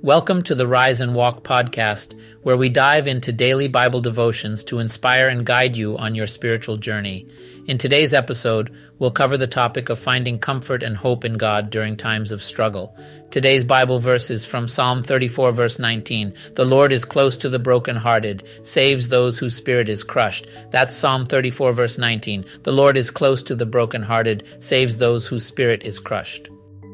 Welcome to the Rise and Walk podcast, where we dive into daily Bible devotions to inspire and guide you on your spiritual journey. In today's episode, we'll cover the topic of finding comfort and hope in God during times of struggle. Today's Bible verse is from Psalm 34, verse 19. The Lord is close to the brokenhearted, saves those whose spirit is crushed. That's Psalm 34, verse 19. The Lord is close to the brokenhearted, saves those whose spirit is crushed.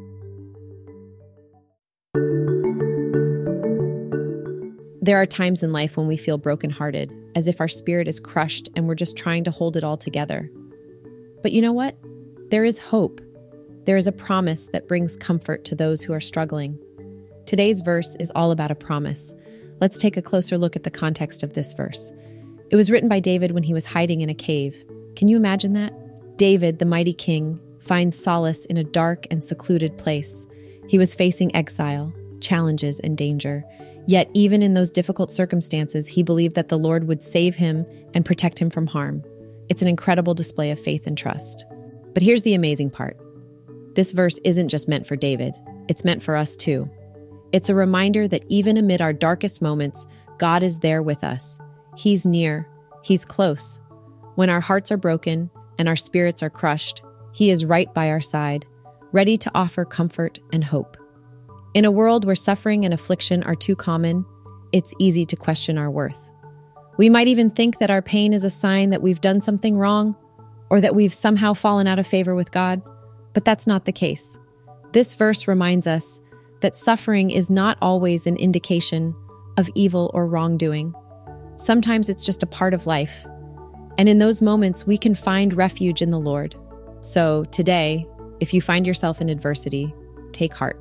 There are times in life when we feel brokenhearted, as if our spirit is crushed and we're just trying to hold it all together. But you know what? There is hope. There is a promise that brings comfort to those who are struggling. Today's verse is all about a promise. Let's take a closer look at the context of this verse. It was written by David when he was hiding in a cave. Can you imagine that? David, the mighty king, finds solace in a dark and secluded place. He was facing exile, challenges, and danger. Yet even in those difficult circumstances, he believed that the Lord would save him and protect him from harm. It's an incredible display of faith and trust. But here's the amazing part. This verse isn't just meant for David. It's meant for us too. It's a reminder that even amid our darkest moments, God is there with us. He's near. He's close. When our hearts are broken and our spirits are crushed, He is right by our side, ready to offer comfort and hope. In a world where suffering and affliction are too common, it's easy to question our worth. We might even think that our pain is a sign that we've done something wrong or that we've somehow fallen out of favor with God, but that's not the case. This verse reminds us that suffering is not always an indication of evil or wrongdoing. Sometimes it's just a part of life, and in those moments we can find refuge in the Lord. So today, if you find yourself in adversity, take heart.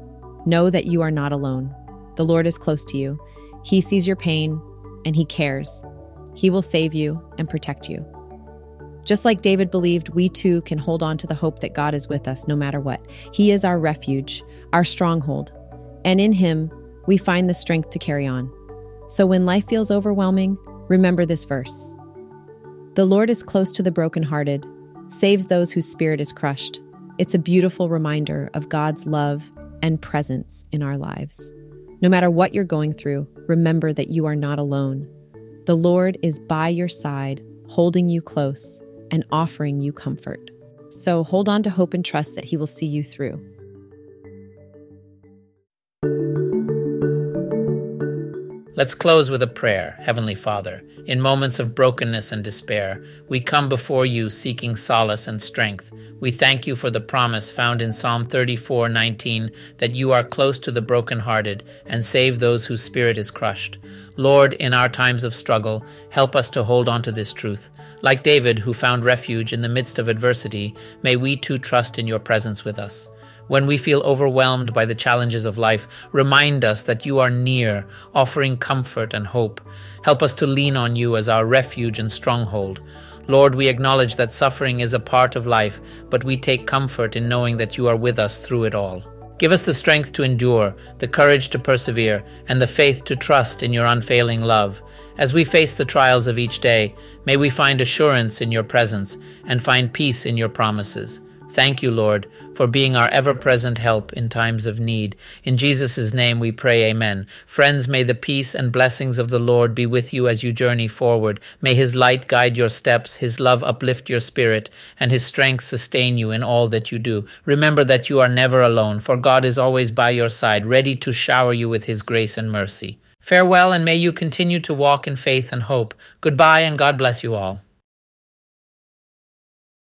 Know that you are not alone. The Lord is close to you. He sees your pain and He cares. He will save you and protect you. Just like David believed, we too can hold on to the hope that God is with us no matter what. He is our refuge, our stronghold, and in Him we find the strength to carry on. So when life feels overwhelming, remember this verse. The Lord is close to the brokenhearted, saves those whose spirit is crushed. It's a beautiful reminder of God's love and presence in our lives. No matter what you're going through, remember that you are not alone. The Lord is by your side, holding you close and offering you comfort. So hold on to hope and trust that He will see you through. Let's close with a prayer. Heavenly Father, in moments of brokenness and despair, we come before you seeking solace and strength. We thank you for the promise found in Psalm 34:19 that you are close to the brokenhearted and save those whose spirit is crushed. Lord, in our times of struggle, help us to hold on to this truth. Like David, who found refuge in the midst of adversity, may we too trust in your presence with us. When we feel overwhelmed by the challenges of life, remind us that you are near, offering comfort and hope. Help us to lean on you as our refuge and stronghold. Lord, we acknowledge that suffering is a part of life, but we take comfort in knowing that you are with us through it all. Give us the strength to endure, the courage to persevere, and the faith to trust in your unfailing love. As we face the trials of each day, may we find assurance in your presence and find peace in your promises. Thank you, Lord, for being our ever-present help in times of need. In Jesus' name we pray, amen. Friends, may the peace and blessings of the Lord be with you as you journey forward. May His light guide your steps, His love uplift your spirit, and His strength sustain you in all that you do. Remember that you are never alone, for God is always by your side, ready to shower you with His grace and mercy. Farewell, and may you continue to walk in faith and hope. Goodbye, and God bless you all.